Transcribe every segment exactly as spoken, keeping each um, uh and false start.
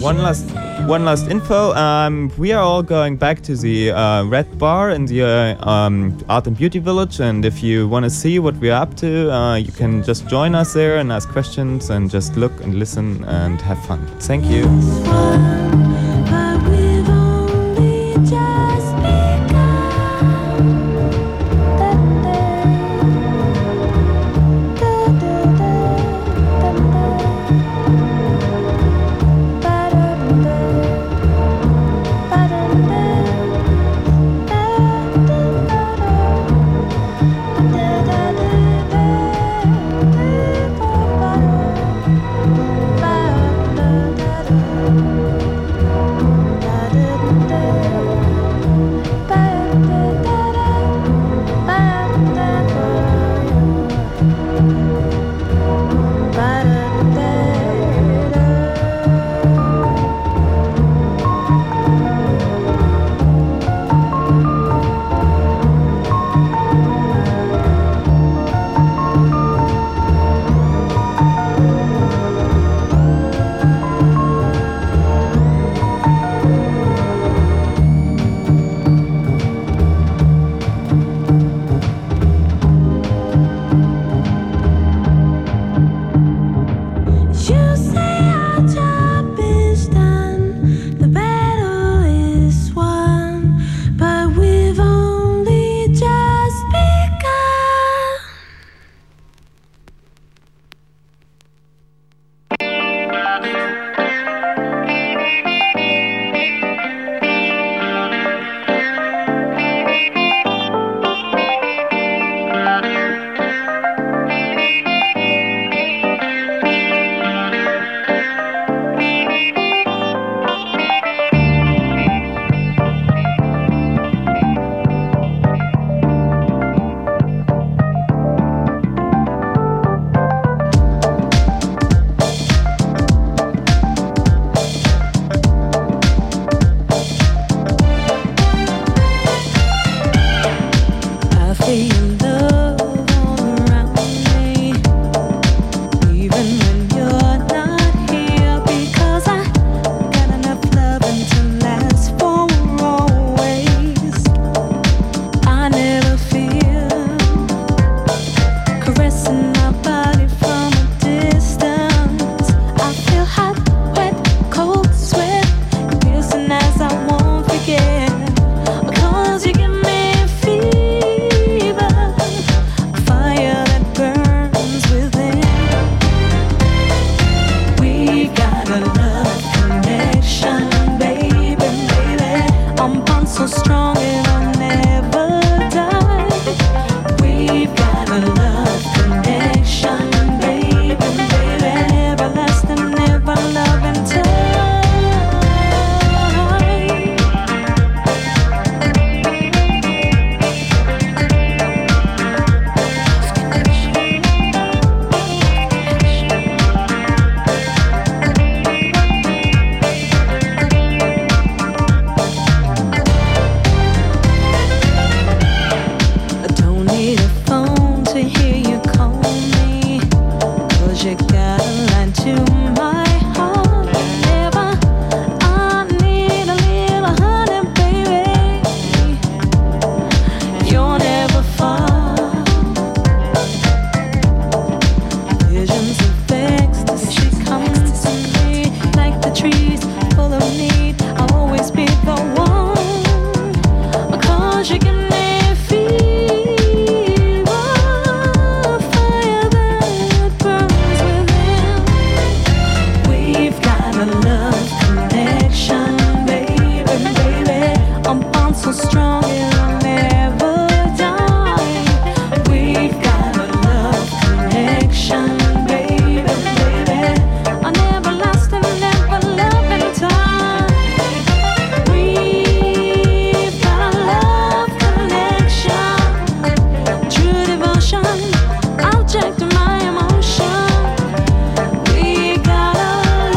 one last one last info. Um, we are all going back to the uh, Red Bar in the uh, um, Art and Beauty Village, and if you want to see what we're up to, uh, you can just join us there and ask questions and just look and listen and have fun. Thank you.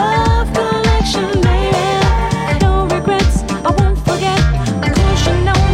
I won't forget, 'cause you know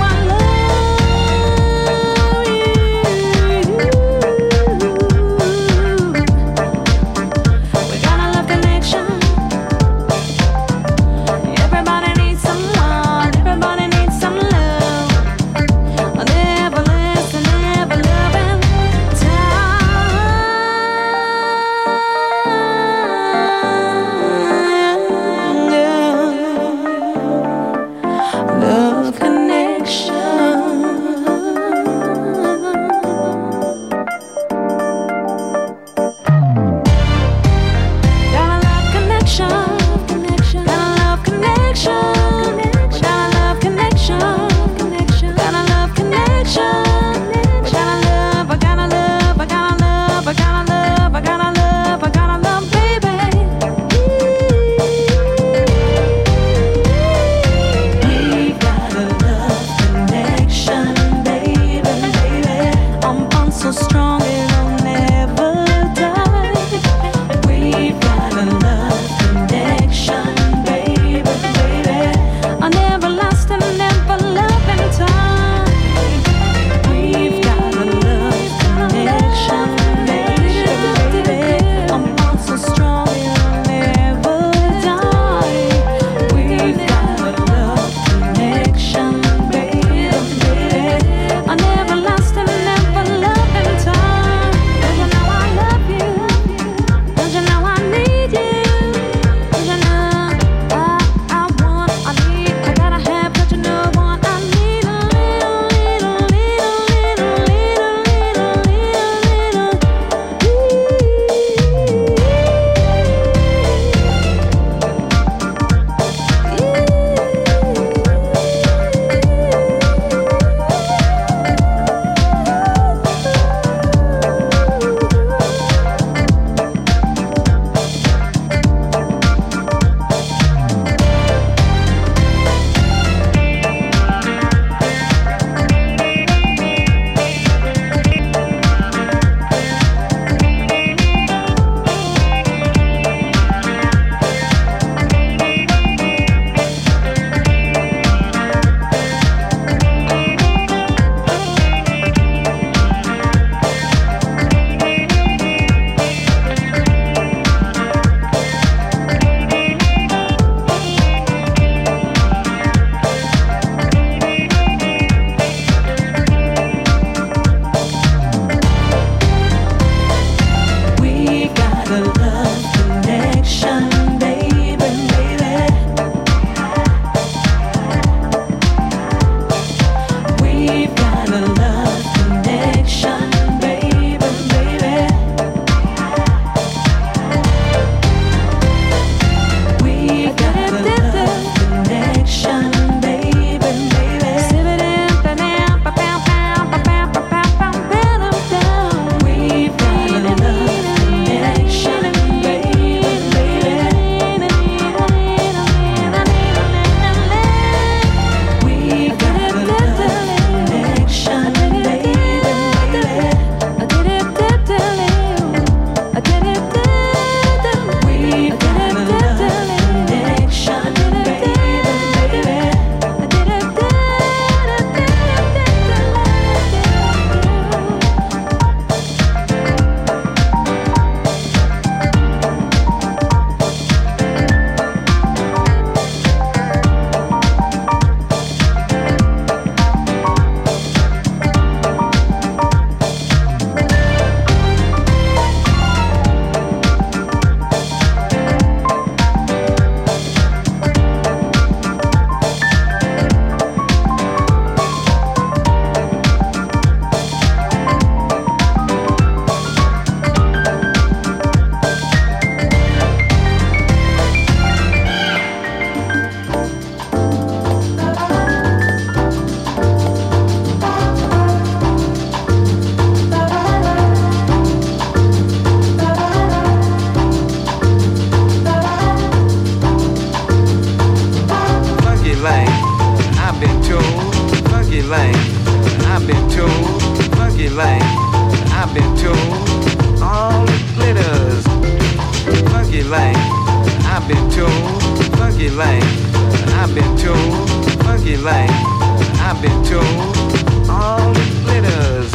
told, funky lane. I've been told, funky lane. I've been told, all it glitters, funky lane. I've been told, funky lane. I've been told, funky lane. I've been told, all it glitters.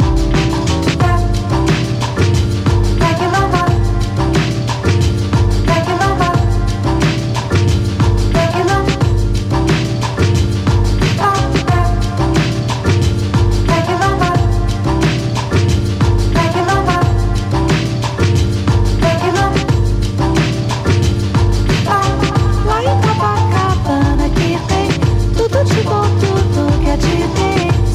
Lá em Copacabana que tem tudo de bom, tudo que é de bem.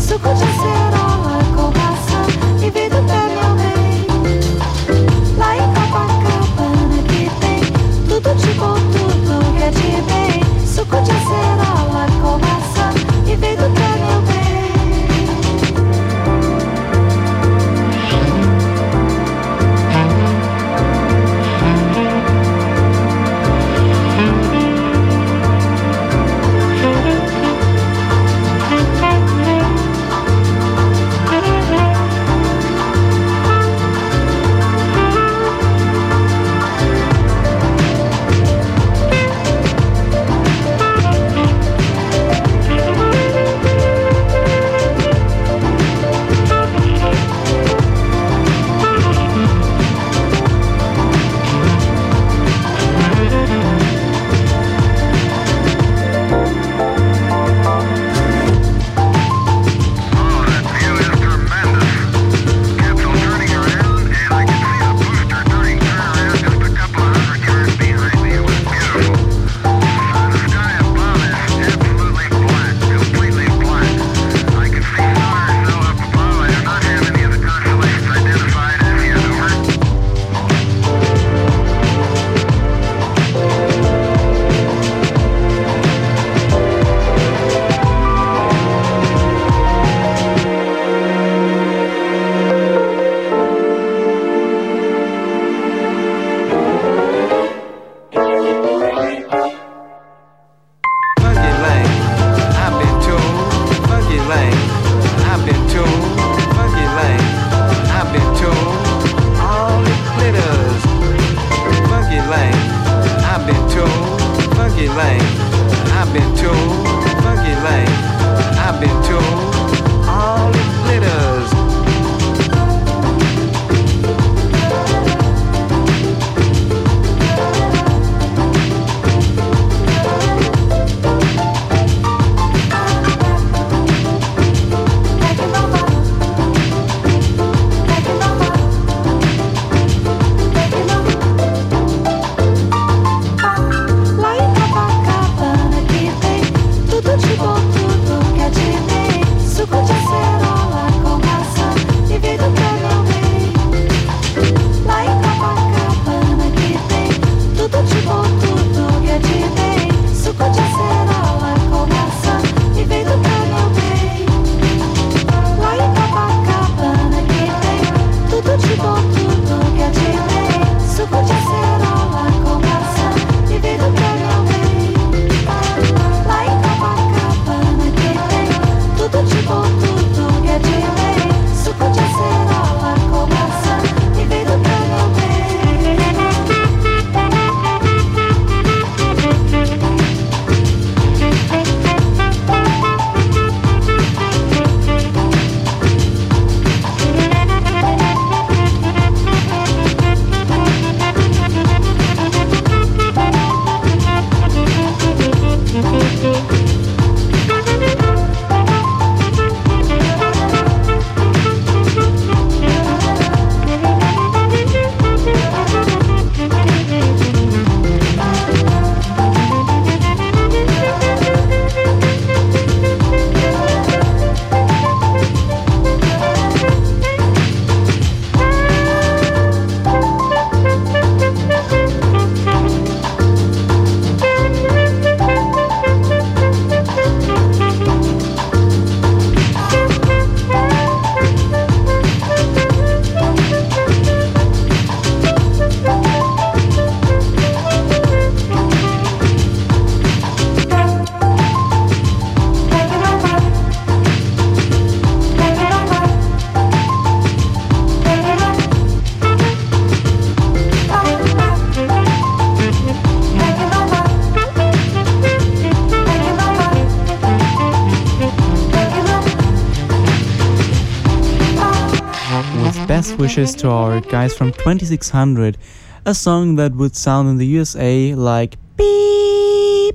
best wishes to our guys from twenty-six hundred, a song that would sound in the U S A like beep.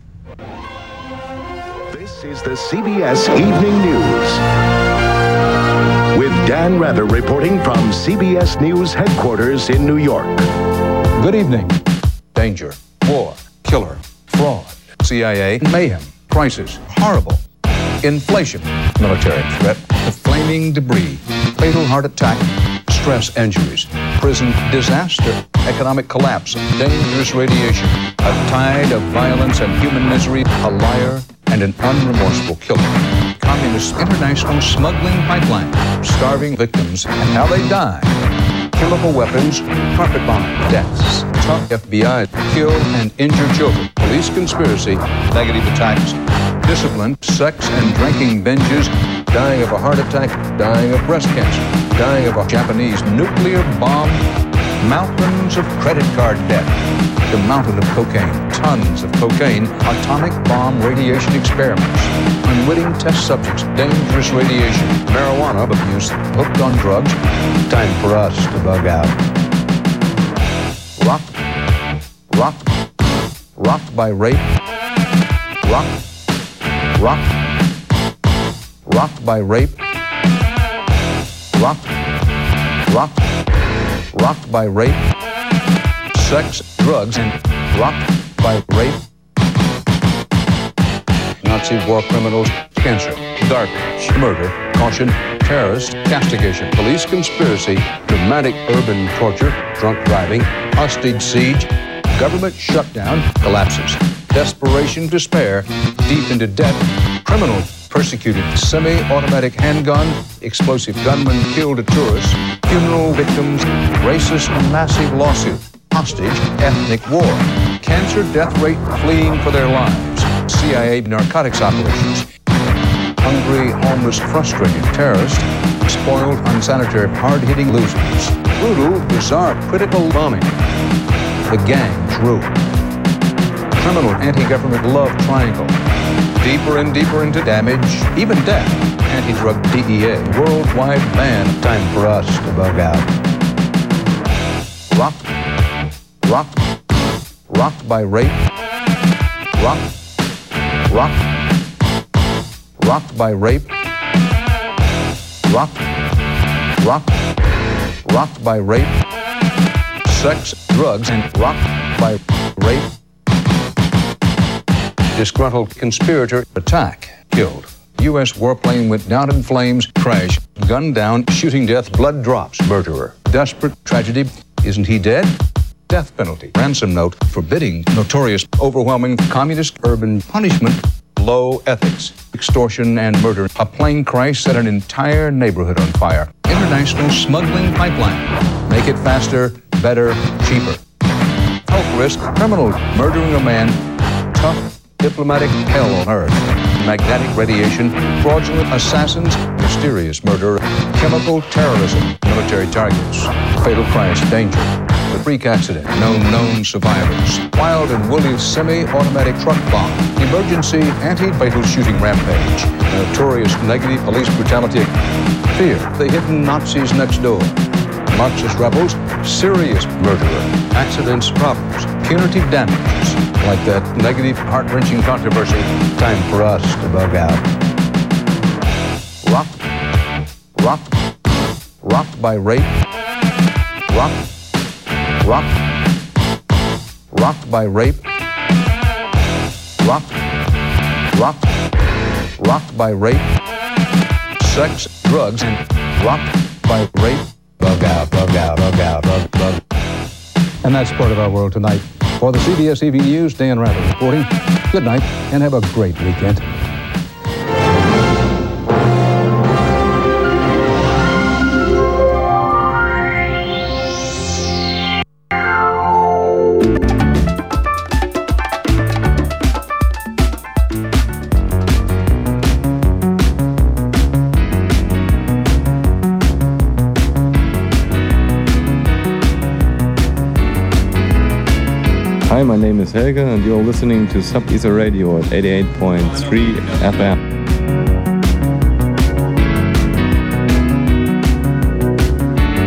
This is the C B S Evening News with Dan Rather reporting from C B S News headquarters in New York. Good evening. Danger, war, killer, fraud, C I A, mayhem, crisis, horrible, inflation, military threat, the flaming debris, fatal heart attack, stress injuries, prison disaster, economic collapse, dangerous radiation, a tide of violence and human misery, a liar and an unremorseful killer. Communist international smuggling pipeline, starving victims and how they die. Chemical weapons, carpet bombing, deaths, tough F B I, kill and injure children, police conspiracy, negative attacks, discipline, sex and drinking binges, dying of a heart attack, dying of breast cancer, dying of a Japanese nuclear bomb, mountains of credit card debt, the mountain of cocaine, tons of cocaine, atomic bomb radiation experiments, unwitting test subjects, dangerous radiation, marijuana abuse, hooked on drugs. Time for us to bug out. Rocked, rocked, rocked by rape, rocked, rocked, rocked by rape, rocked, rocked, rocked by rape, sex, drugs, and rocked by rape. Nazi war criminals, cancer, garbage, murder, caution, terrorist, castigation, police conspiracy, dramatic urban torture, drunk driving, hostage siege, government shutdown, collapses, desperation, despair, deep into debt, criminal, persecuted, semi-automatic handgun, explosive gunman killed a tourist, funeral victims, racist massive lawsuit, hostage, ethnic war, cancer death rate fleeing for their lives, C I A narcotics operations, hungry, homeless, frustrated terrorists, spoiled, unsanitary, hard-hitting losers, brutal, bizarre, critical bombing, the gangs rule, criminal anti-government love triangle, deeper and deeper into damage, even death, anti-drug D E A, worldwide ban. Time for us to bug out. Rocked, rocked, rocked by rape, rocked, rocked, rocked by rape, rocked, rocked, rocked by rape, sex, drugs, and rocked by rape. Disgruntled conspirator attack, killed. U S warplane went down in flames, crash, gunned down, shooting death, blood drops, murderer. Desperate tragedy, isn't he dead? Death penalty, ransom note, forbidding, notorious, overwhelming, communist, urban punishment, low ethics, extortion and murder. A plane crash set an entire neighborhood on fire. International smuggling pipeline. Make it faster, better, cheaper. Health risk, criminal, murdering a man, tough, diplomatic hell on earth, magnetic radiation, fraudulent assassins, mysterious murder, chemical terrorism, military targets, fatal crash, danger, the freak accident, known known survivors, wild and woolly semi-automatic truck bomb, emergency anti-fatal shooting rampage, notorious negative police brutality, fear, the hidden Nazis next door, Marxist rebels, serious murderer, accidents, problems, punitive damages, like that negative, heart-wrenching controversy. Time for us to bug out. Rocked, rocked, rocked by rape, rocked, rocked, rocked by rape, rocked, rocked, rocked by rape, sex, drugs, and rocked by rape. Bug out, bug out, bug out, bug, bug. And that's part of our world tonight. For the C B S Evening News, Dan Rather reporting. Good night, and have a great weekend. Hi, my name is Helge, and you're listening to Sub-Ether Radio at eighty-eight point three F M.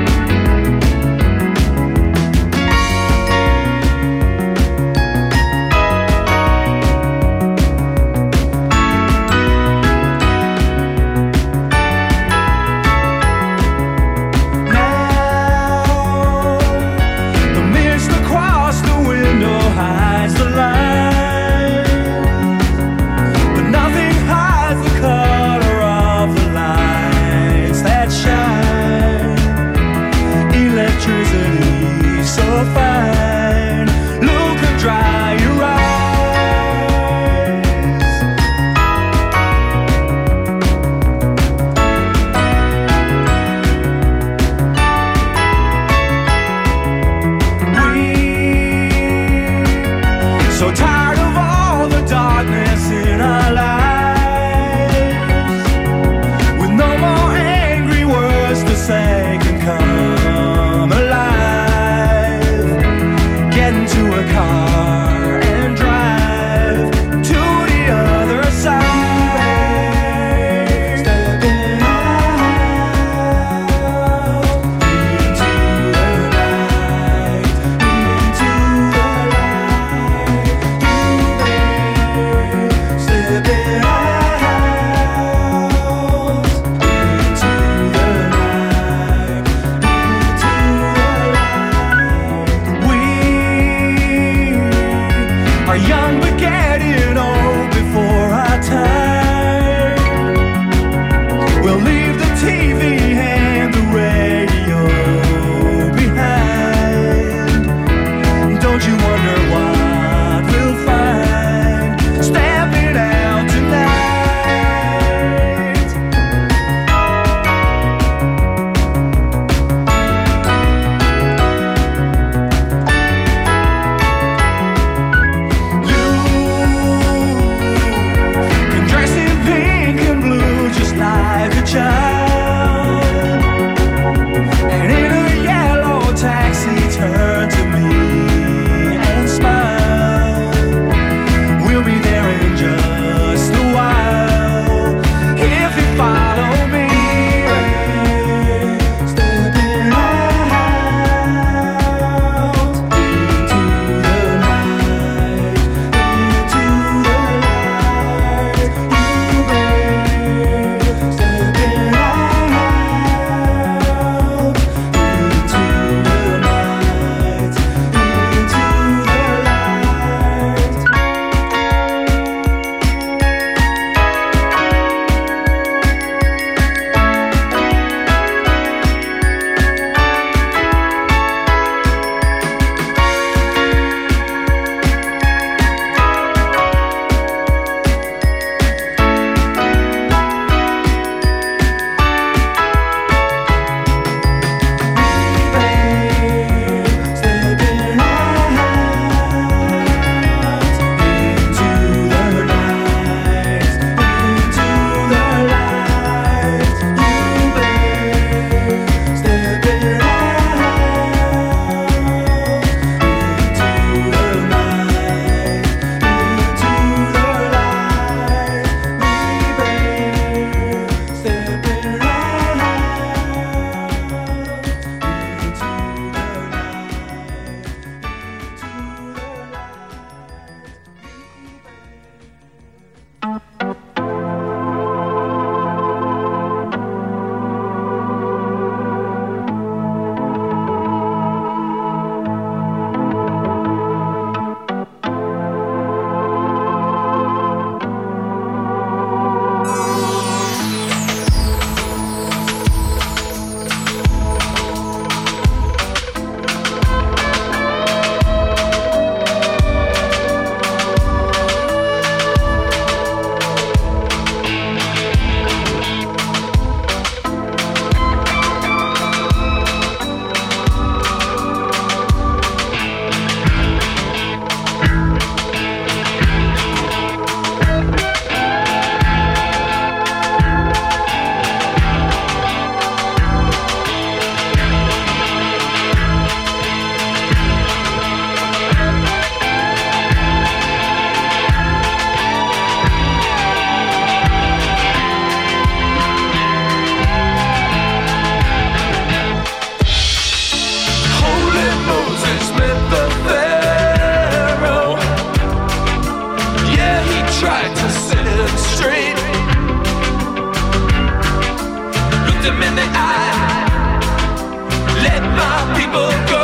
looked him in the eye. Let my people go.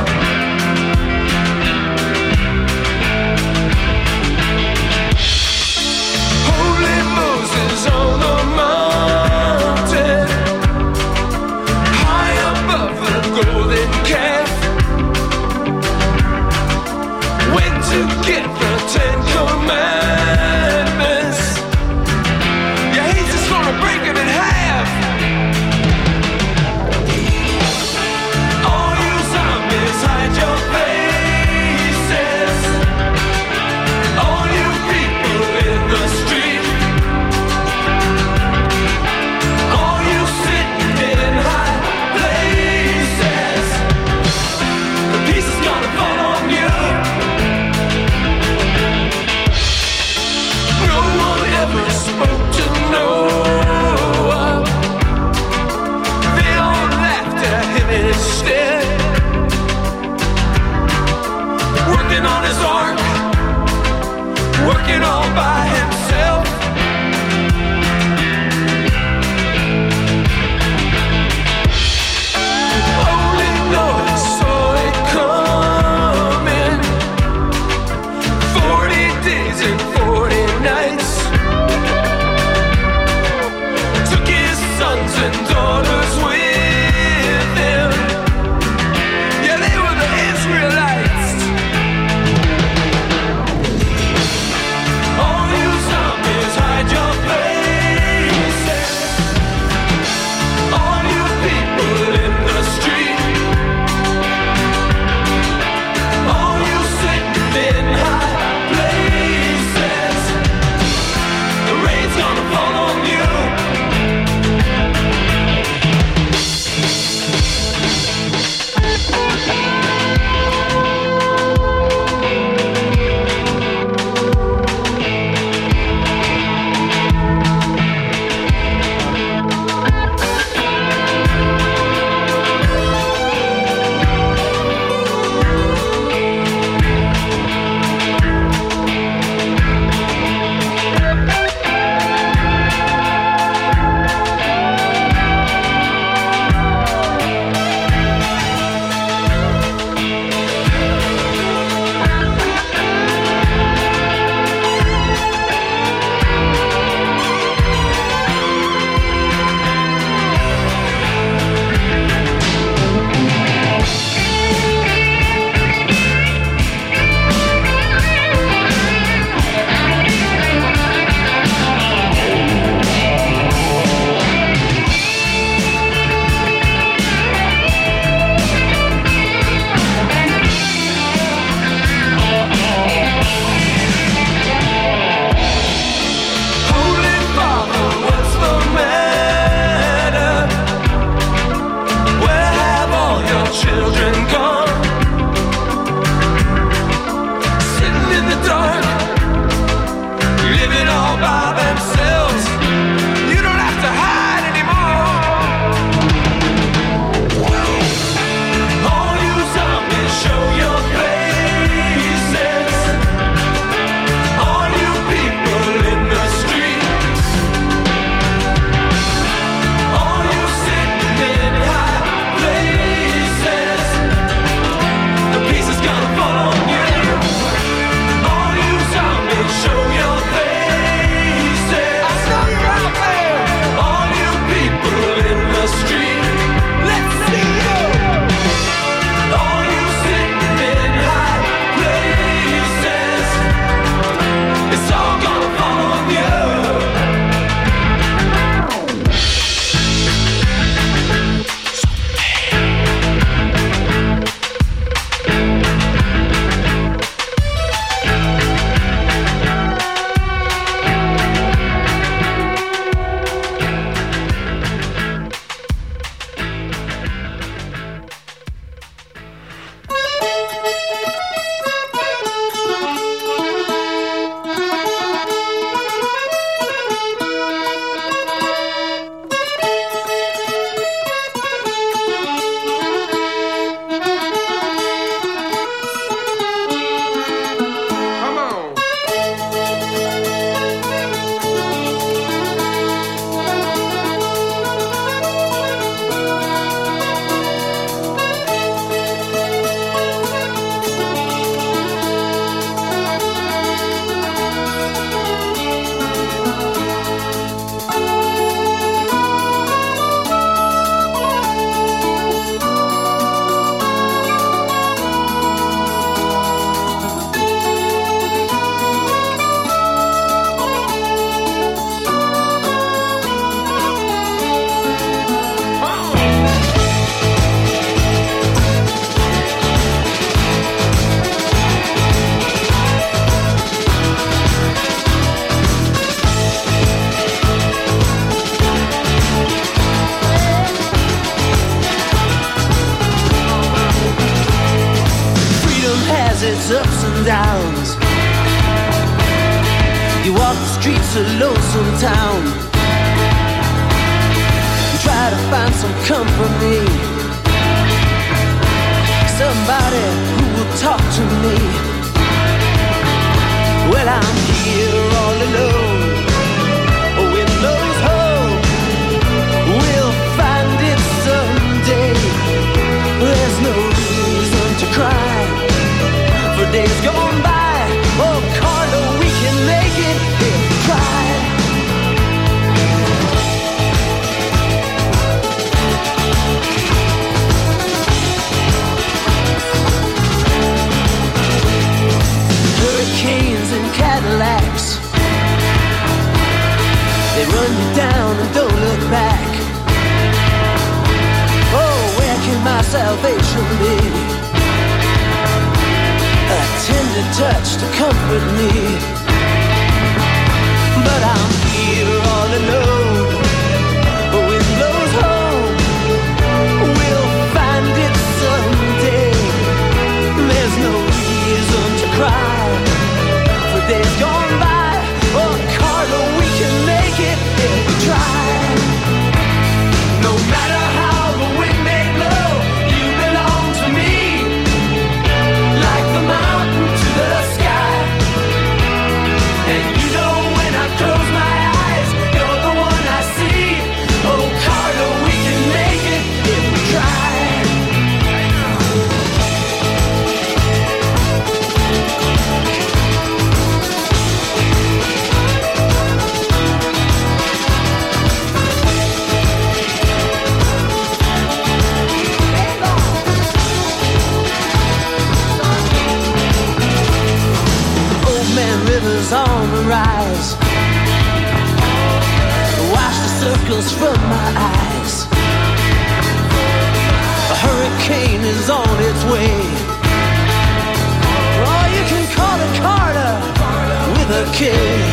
Holy Moses on the mountain, high above the golden calf, went to get the Ten Commandments. Yeah, he's just gonna break them in half. ups and downs. You walk the streets of lonesome town. You try to find some company, somebody who will talk to me. Well, I'm here all alone. Oh, in those holes, we'll find it someday. There's no reason to cry for days gone by. Oh, Carlo, we can make it if we try. Hurricanes and Cadillacs, they run you down and don't look back. Oh, where can my salvation be? A tender touch to comfort me. But I'm here all alone. Oh, in those homes, we'll find it someday. There's no reason to cry for days gone by. Oh, Carlo, we can make it if we try. No matter how the wind may blow, you belong to me. Like the mountain to the sky. And you know when I close my eyes, you're the one I see. Oh, Carlo, we can make it if we try. Rivers on the rise, wash the circles from my eyes. A hurricane is on its way. Oh, you can call it Carter with a K.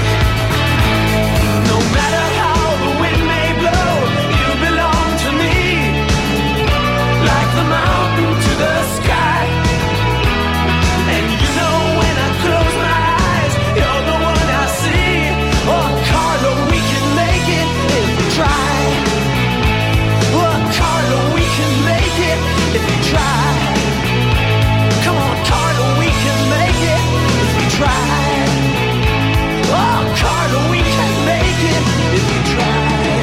No matter how the wind may blow, you belong to me. Like the mountain to the sky. And you know when I close my eyes, you're the one I see. Oh, Carlo, we can make it if we try. Oh, Carlo, we can make it if we try. Come on, Carlo, we can make it if we try. Oh, Carlo, we can make it if we try.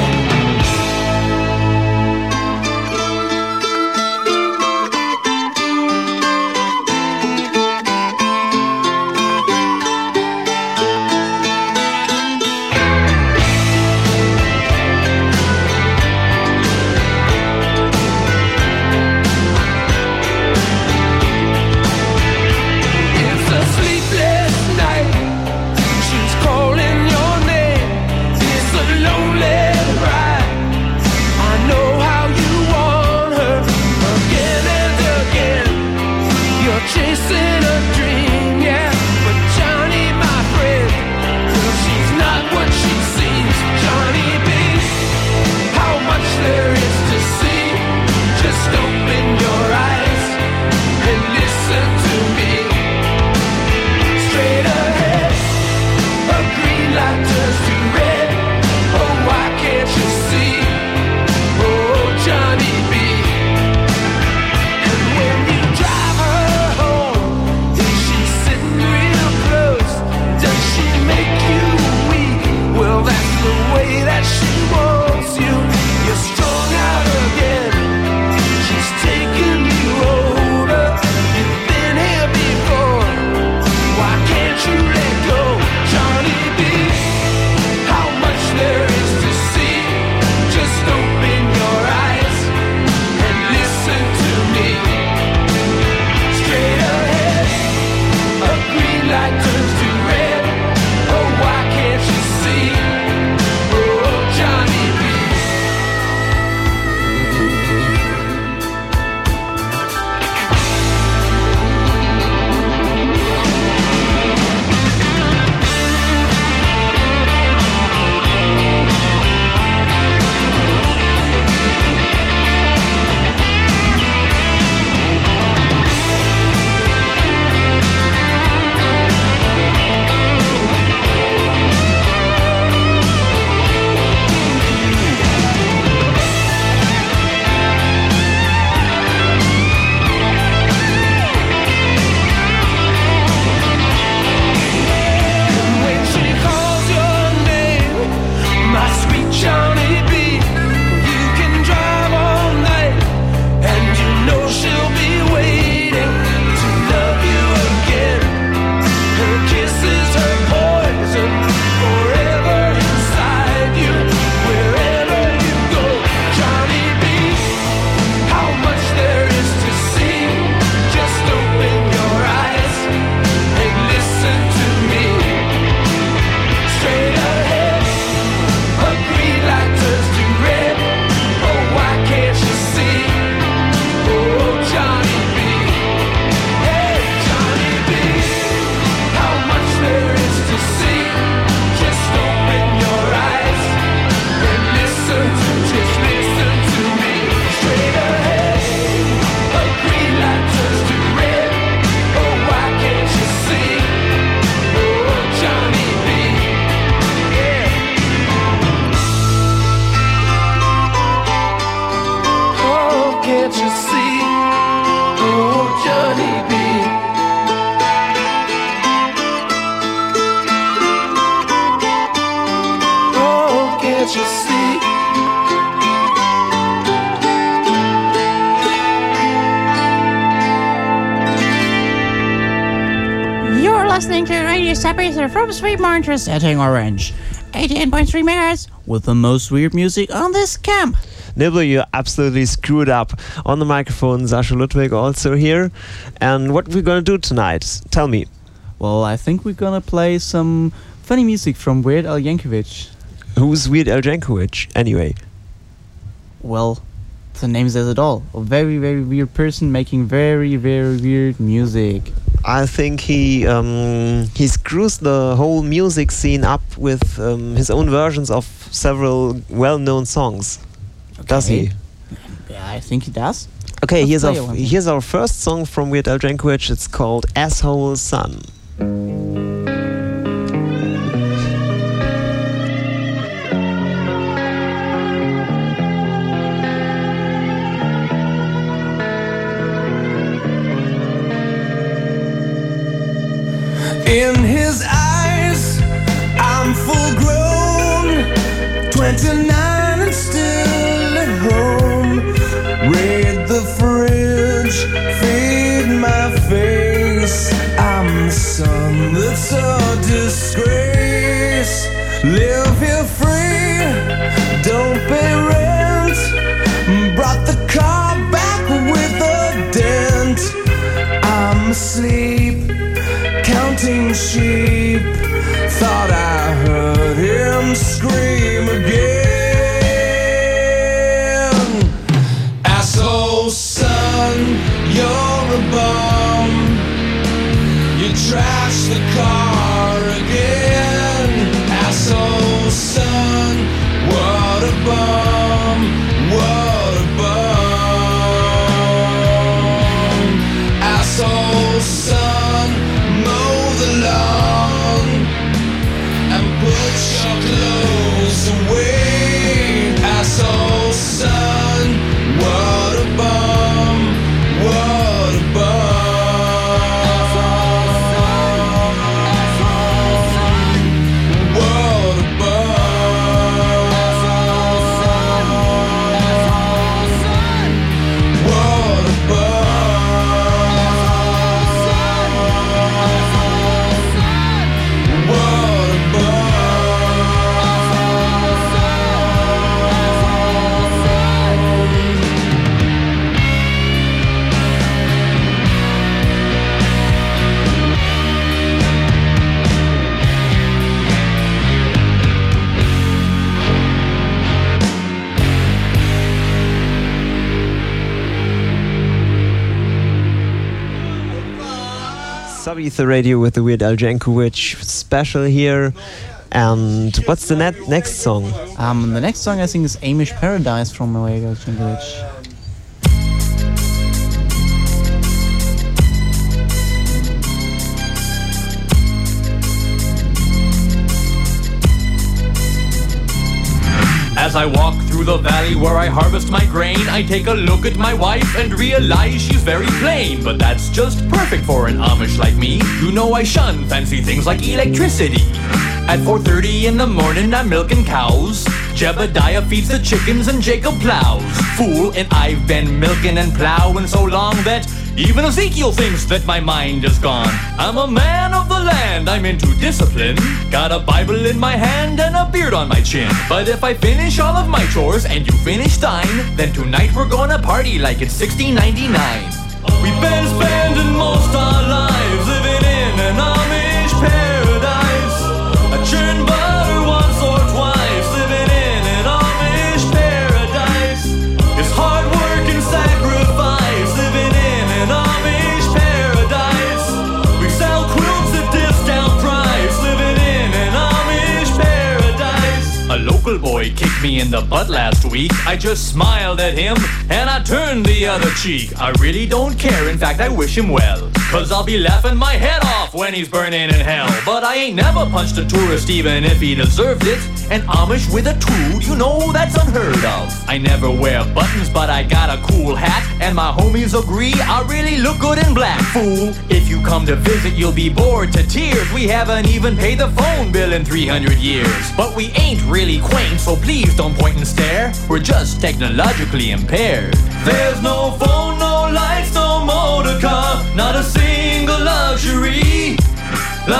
It's a sleepless night. She's calling your name. It's a lonely ride. I know how you want her again and again. You're chasing a dream, yeah. But Johnny, my friend, well, she's not what she seems. Johnny B, how much there is to see. Just open your eyes and listen to me. Straight ahead, a green light turns to red. Oh, why can't you see? Oh, Johnny B. And when you drive her home, is she sitting real close? Does she make you weak? Well, that's the way that she wants you. You're strung out again. She's taking you over. You've been here before. Why can't you let go, Johnny B? How much there is to see. Just open your eyes and listen to me. Straight ahead, a green light turns to red. Oh, why can't you see? Oh, Johnny B. listening to Radio Subacer from Sweet Montrose, setting orange. eighty-eight point three megahertz with the most weird music on this camp. Nibble, you absolutely screwed up. On the microphone, Sascha Ludwig also here. And what we're gonna do tonight? Tell me. Well, I think we're gonna play some funny music from Weird Al Yankovic. Who's Weird Al Yankovic, anyway? Well, the name says it all. A very, very weird person making very, very weird music. I think he um, he screws the whole music scene up with um, his own versions of several well-known songs. Okay. Does he? Yeah, I think he does. Okay, Let's here's our, one. here's our first song from Weird Al Yankovic. It's called Asshole Son. In his eyes, I'm full grown, twenty-nine and still at home. Raid the fridge, feed my face. I'm the son that's a disgrace. Live here free, don't pay rent. Brought the car back with a dent. I'm asleep, counting sheep. Thought I heard him scream again. Asshole son, you're a bum. You trashed the car again. Asshole son, what a bum, what a bum. Asshole son, and put your clothes away. Asshole son, what a bum, what a bum. What a bum. What a Sub-Ether Radio with the Weird Al Yankovic special here. And what's the net next song? Um, the next song I think is Amish Paradise from Weird Al Yankovic. As I walk through the valley where I harvest my grain, I take a look at my wife and realize she's very plain. But that's just perfect for an Amish like me. You know I shun fancy things like electricity. At four thirty in the morning I'm milking cows. Jebediah feeds the chickens and Jacob plows. Fool, and I've been milking and plowing so long that even Ezekiel thinks that my mind is gone. I'm a man of the land, I'm into discipline. Got a Bible in my hand and a beard on my chin. But if I finish all of my chores and you finish thine, then tonight we're gonna party like it's sixteen ninety-nine. We've been spending most our lives living in an Amish paradise. I churn butter once or twice, living in an Amish paradise. It's hard work and sacrifice, living in an Amish paradise. We sell quilts at discount price, living in an Amish paradise. A local boy kicked me in the butt last week. I just smiled at him and I turned the other cheek. I really don't care, in fact I wish him well, cause I'll be laughing my head off when he's burning in hell. But I ain't never punched a tourist even if he deserved it. An Amish with a tool, you know that's unheard of. I never wear buttons but I got a cool hat, and my homies agree I really look good in black. Fool, if you come to visit you'll be bored to tears. We haven't even paid the phone bill in three hundred years. But we ain't really quaint, so please don't point and stare. We're just technologically impaired. There's no phone, no lights, no motor car, not a single luxury.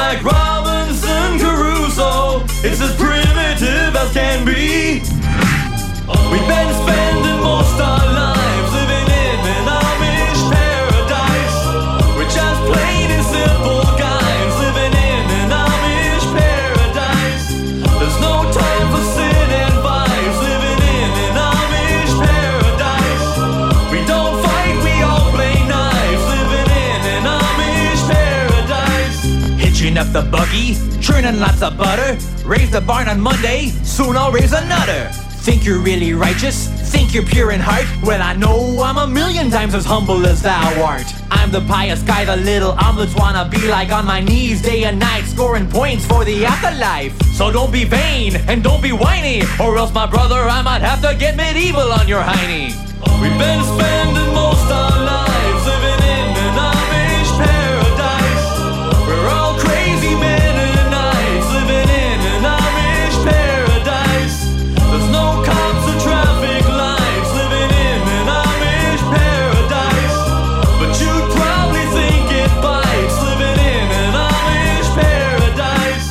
the buggy, churning lots of butter. Raise the barn on Monday, soon I'll raise another. Think you're really righteous? Think you're pure in heart? Well, I know I'm a million times as humble as thou art. I'm the pious guy the little omelets wanna be like, on my knees day and night, scoring points for the afterlife. So don't be vain and don't be whiny, or else, my brother, I might have to get medieval on your hiney. We've been spending most our lives living in an Amish paradise. We're all crazy Mennonites living in an Amish paradise. There's no cops or traffic lights living in an Amish paradise. But you'd probably think it bites living in an Amish paradise.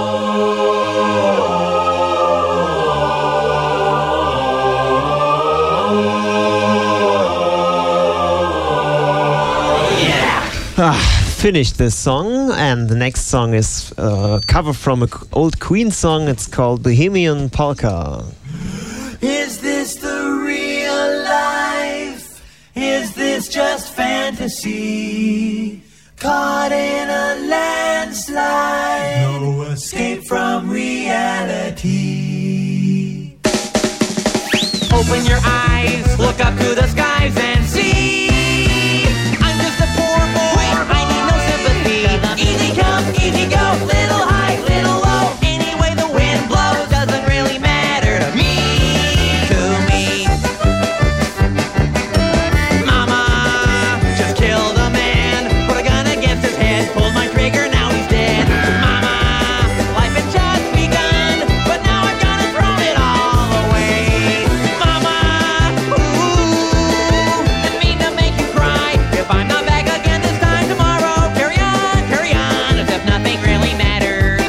Finished this song, and the next song is a cover from an old Queen song. It's called Bohemian Polka. Is this the real life? Is this just fantasy? Caught in a landslide, no escape from reality. Open your eyes, look up to the skies and see. I'm just a poor boy, I need no sympathy. Easy come, easy go, little high, little low. Any way the wind blows doesn't really matter to me. To me. Mama just killed a man, put a gun against his head, pulled my trigger, now he's dead. Mama, life had just begun, but now I've gone and thrown it all away. Mama, ooh, didn't mean to make you cry. If I'm not back again this time tomorrow, carry on, carry on, as if nothing really matters.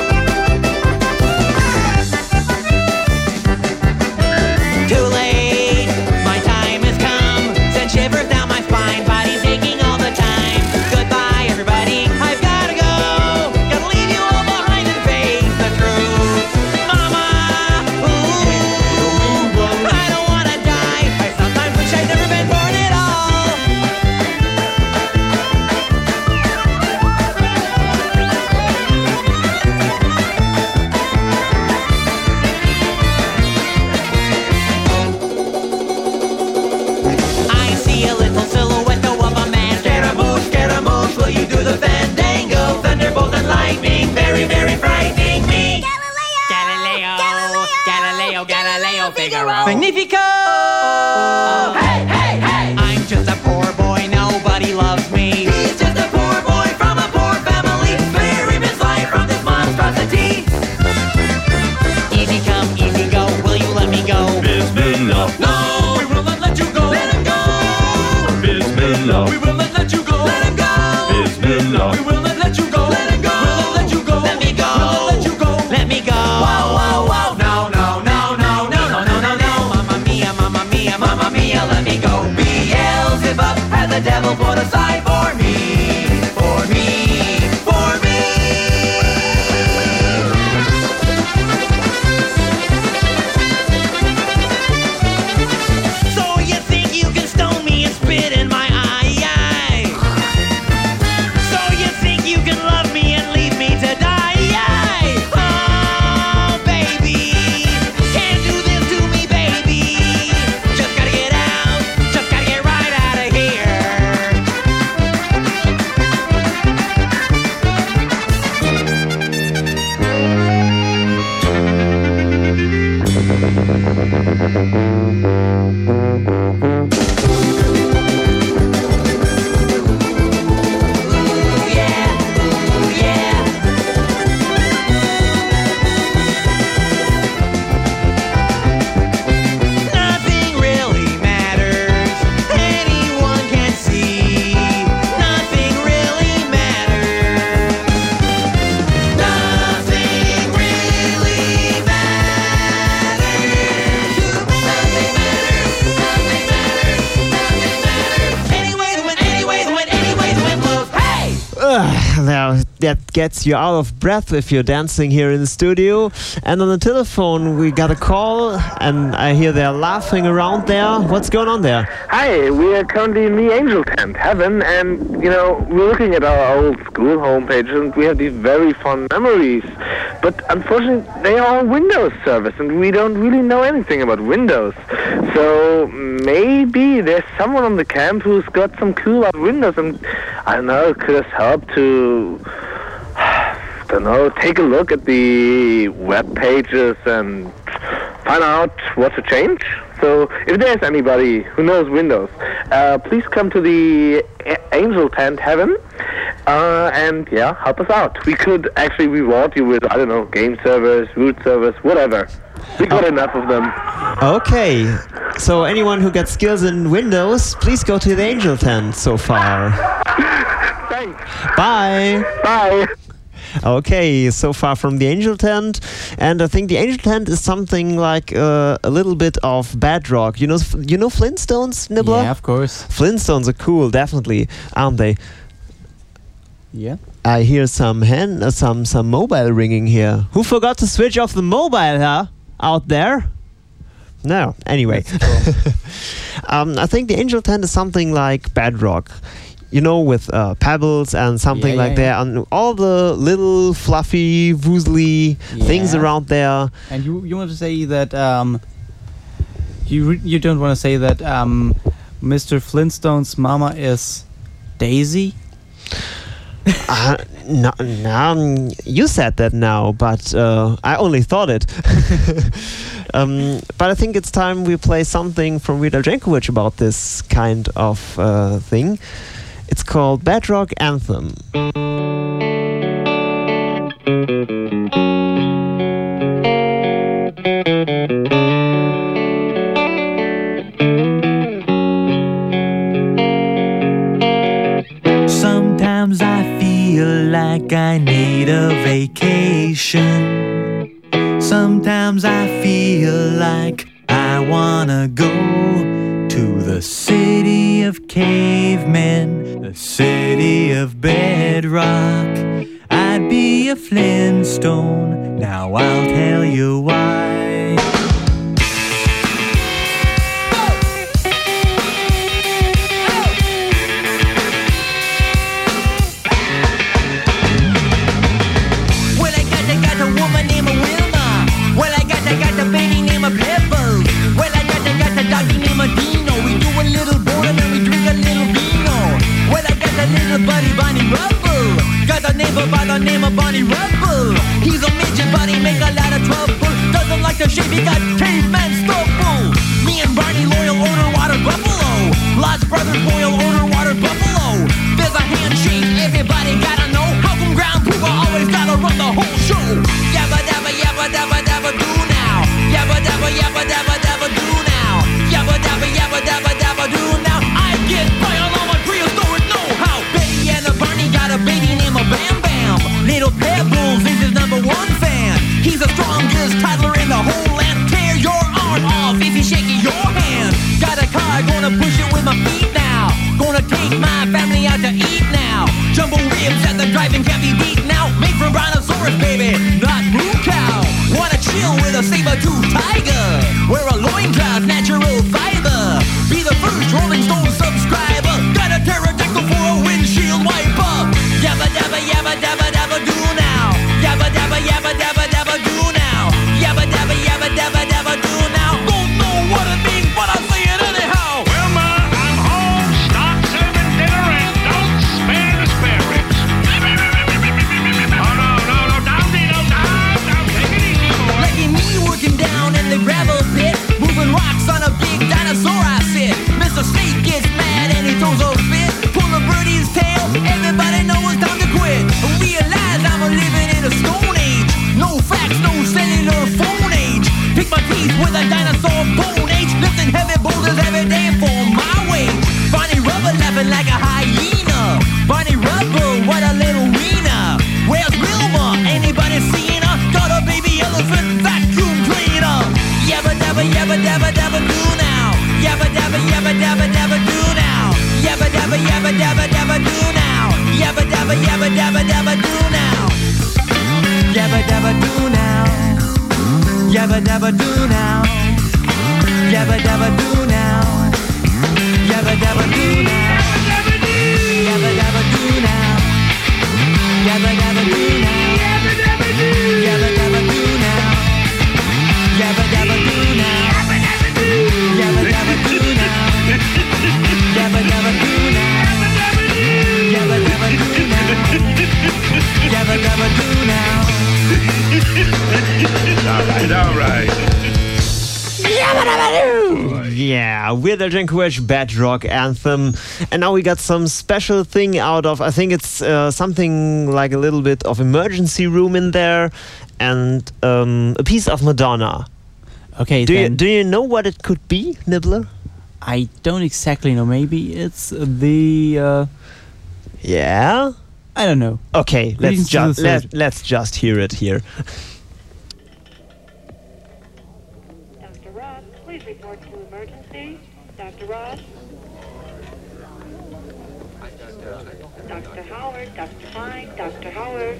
Too late, my time has come. Send shivers down my spine, body's aching all the time. Goodbye, everybody, I've gotta go. Gotta leave you all behind and face the truth. Mama, ooh, I don't wanna die. I sometimes wish I'd never been born at all. I see a little silhouette of a man. Scaramouche, Scaramouche, will you do the fandango? Thunderbolt and lightning, very, very frightening me. Galileo, Galileo, Galileo, Galileo, Figaro. Magnifico! Hey, hey, hey! I'm just a poor boy, nobody loves me. He's just a poor boy from a poor family. Spare him his life from this monstrosity. Easy come, easy go, will you let me go? Bismillah. No, we will not let you go. Let him go. Bismillah. We will not let you go. Let him go. Bismillah. We will not let you go. Let him go. We'll not let you go. Let me go. We'll not let you go. Let me go. Wow, wow, wow. No, no, no, no, no, no, no, no, no. Mamma mia, mamma mia, mamma mia, let me go. Beelzebub has the devil put aside for me. For me. For me. So you think you can stone me and spit in my eye? So you think you can love me and leave me to die? Oh, baby, can't do this to me, baby. Just gotta get out, just gotta get right out of here. Nothing really matters. Anyone can see. Nothing really matters. Nothing really matters. Nothing matters. Nothing matters. now that gets you out of breath if you're dancing here in the studio. And on the telephone, we got a call, and I hear they're laughing around there. What's going on there? Hi, we are currently in the Angel Tent, Heaven, and, you know, we're looking at our old school homepage, and we have these very fond memories. But unfortunately, they are all Windows service, and we don't really know anything about Windows. So maybe there's someone on the camp who's got some cool out Windows, and I don't know, could us help to, I don't know, take a look at the web pages and find out what to change. So if there's anybody who knows Windows, uh, please come to the A- Angel Tent Heaven uh, and, yeah, help us out. We could actually reward you with, I don't know, game servers, root servers, whatever. We got oh. enough of them. Okay, so anyone who gets skills in Windows, please go to the Angel Tent so far. Thanks. Bye. Bye. Okay, so far from the Angel Tent, and I think the Angel Tent is something like uh, a little bit of bedrock. You know, you know Flintstones, Nibbler? Yeah, of course. Flintstones are cool, definitely, aren't they? Yeah. I hear some hand, uh, some some mobile ringing here. Who forgot to switch off the mobile, huh? Out there? No. Anyway, um, I think the Angel Tent is something like bedrock. You know, with uh, pebbles and something yeah, like yeah, that, and all the little fluffy, woozly yeah. things around there. And you you want to say that um, you re- you don't want to say that um, Mister Flintstone's mama is Daisy? uh, no, no, you said that now, but uh, I only thought it. um, but I think it's time we play something from Rita Jankovic about this kind of uh, thing. It's called Bedrock Anthem. Sometimes I feel like I need a vacation. Sometimes I feel like I wanna go to the city of cavemen, the city of bedrock. I'd be a Flintstone, now I'll tell you why. Well, I got, I got a woman named Wilma. Well, I got, I got a baby named Pebbles. Well, I got, I got a doggy named Dino. We do a little boredom and we drink a little vino. Well, I got a little buddy, Bonnie Rubble. Got a neighbor by the name of Bonnie Rubble. He's a midget, but he make a lot of trouble. Doesn't like to shave, he got caveman stubble. Me and Barney Loyal order water buffalo. Lodge Brothers Boyle order water buffalo. There's a handshake, everybody gotta know. How come ground people always gotta run the whole show? Yabba dabba yabba dabba dabba do now. Yabba dabba yabba dabba dabba do now. Yabba dabba yabba dabba dabba do now. I get by on all my prehistoric know-how. Betty and a Barney got a baby named a Bam Bam. Little Pebbles is his number one fan. He's the strongest toddler in the whole land. Tear your arm off if he's shaking your hand. Got a car, gonna push it with my feet now. Gonna take my family out to eat now. Jumbo ribs at the drive-in can't be beaten out. Made from brontosaurus, baby, not blue cow. Wanna chill with a saber-tooth tiger. Wear a loincloth, natural fiber. Be the first Rolling Stone subscriber. Got a pterodactyl for a windshield wiper. Yabba dabba yabba dabba dabba do now. Yabba dabba yabba dabba dabba do now. Yabba dabba yabba dabba dabba do now. Don't know what it means, but I'll say it anyhow. Well, ma, I'm home. Stop serving dinner and don't spare the spare ribs. Oh no no no, down Dino, down down. Take it easy, boy. Lucky me working down in the gravel pit, moving rocks on a big dinosaur I sit. Mister Snake gets mad and he throws a fit. Pull a birdie's tail, everybody know it's time to quit. Realize I'm living in a stone age. No fax, no cellular phone age. Pick my teeth with a dinosaur bone age. Lifting heavy boulders every day for my weight. Bonnie Rubble laughing like a hyena. Bonnie Rubble, what a little wiener. Where's Wilma? Anybody seen her? Got a baby elephant vacuum cleaner. Yabba dabba yabba dabba dabba do now. Yabba dabba yabba dabba dabba do now. Yabba dabba yabba dabba dabba do now. Yabba dabba yabba dabba dabba do now. Yabba dabba do now. Yabba dabba do now. Yabba dabba do now. Yabba dabba do now. Yabba dabba do now. Yabba dabba do now. Yabba dabba do now. Yabba dabba do now. Yabba dabba do now. Yabba dabba do now. Yabba dabba do now. Yabba dabba do now. All right, all right. Yeah, Weird Al Yankovic Bedrock Anthem. And now we got some special thing out of, I think it's uh, something like a little bit of emergency room in there, and um, a piece of Madonna. Okay, do you then. do you know what it could be, Nibbler? I don't exactly know. Maybe it's the. Uh, yeah. I don't know. Okay, let's Greetings to just the let, surgeon. let's just hear it here. Doctor Ross, please report to emergency. Doctor Ross. Doctor Howard, Doctor Fine, Doctor Howard.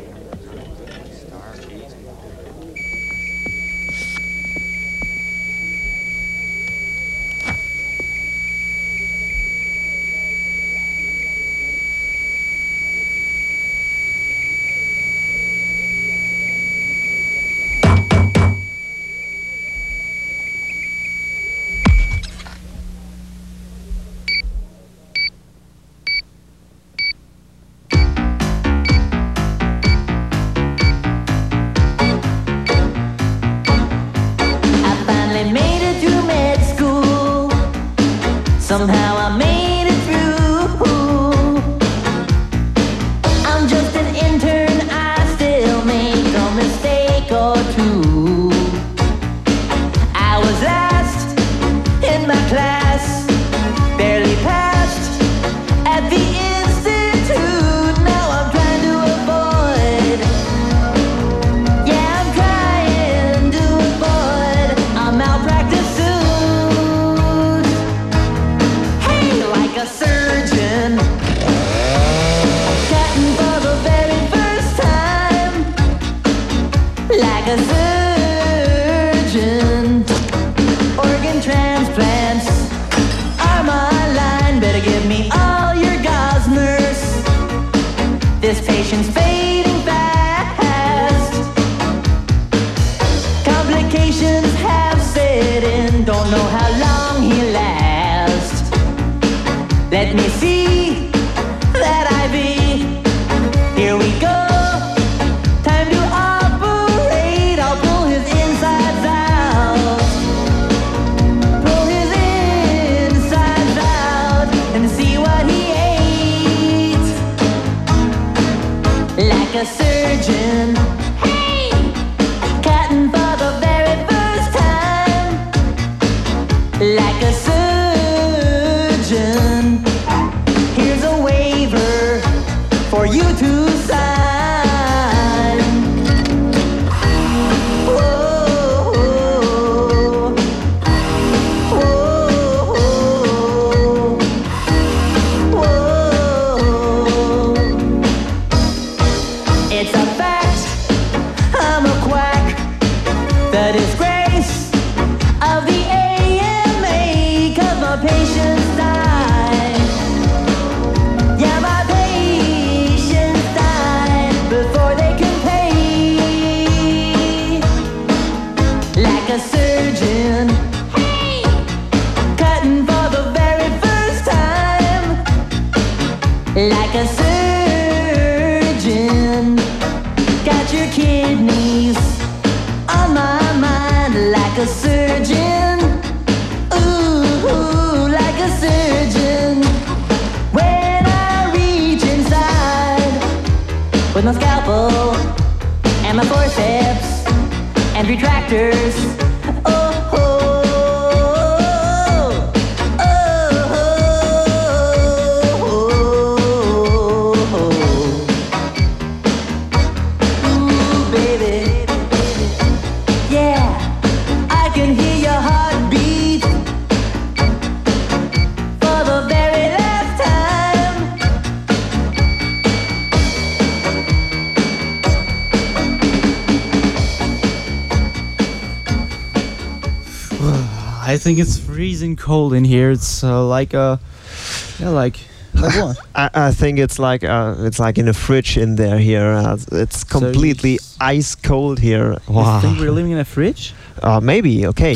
Somehow I made it through. I'm just an intern, I still make a mistake or two. I was last in my class, barely passed at the institute. Now I'm trying to avoid. Yeah, I'm trying to avoid a malpractice suit. Hey, like a surgeon, cutting for the very first time. Like a surgeon, organ transplants are my line. Better give me all your gauze, nurse. This patient's fading fast. Complications have set in. Don't know how long he'll last. Let me see that I V. Here we go. Time to operate. I'll pull his insides out. Pull his insides out and see what he ate. Like a surgeon. Hey! Cutting for the very first time. Like a surgeon. Here's a waiver for you to sign. Whoa, whoa, whoa. It's a fact, I'm a quack. The disgrace of the A M A, 'cause my patients die. Yeah, my patients die before they can pay. Like a surgeon, hey, cutting for the very first time. Like a surgeon, got your kidneys on my mind. Like a surgeon, ooh, like a surgeon. When I reach inside with my scalpel and my forceps and retractors, oh, oh, oh, oh, oh. Ooh, baby, yeah, I can hear your heartbeat for the very last time. I think it's freezing cold in here. It's uh, like a, yeah, like, like what? I, I think it's like uh, it's like in a fridge in there here. Uh, it's completely So ice cold here. You Wow. think we're living in a fridge? Uh, maybe. Okay.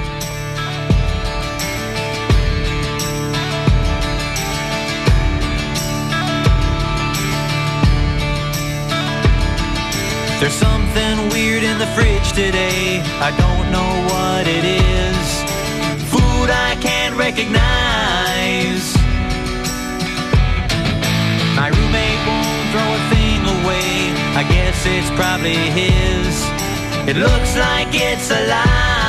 There's something weird in the fridge today. I don't know what it is. Food I can't recognize. My roommate won't throw a thing away. I guess it's probably his. It looks like it's alive.